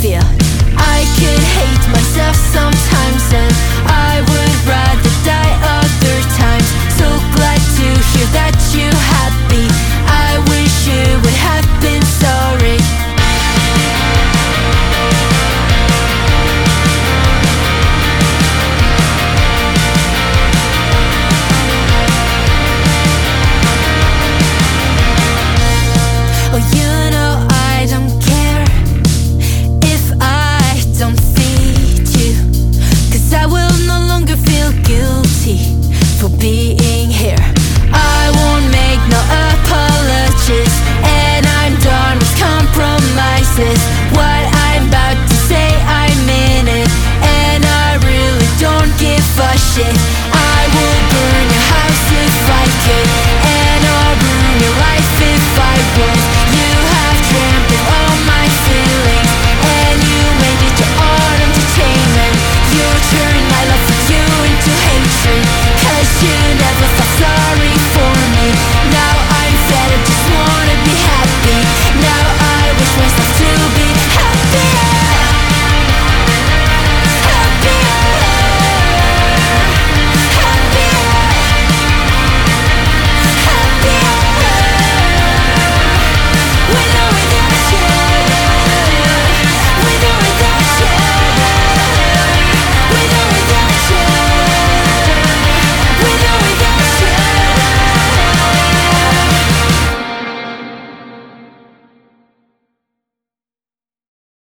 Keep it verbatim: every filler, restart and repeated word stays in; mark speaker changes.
Speaker 1: feel. I could hate myself sometimes, and I would rather die other times. So glad to hear that you're happy. I wish you would have been sorry. Oh, you know I don't care if I don't feed you, 'cause I will no longer feel guilty for being here. I won't make no apologies, and I'm done with compromises. Why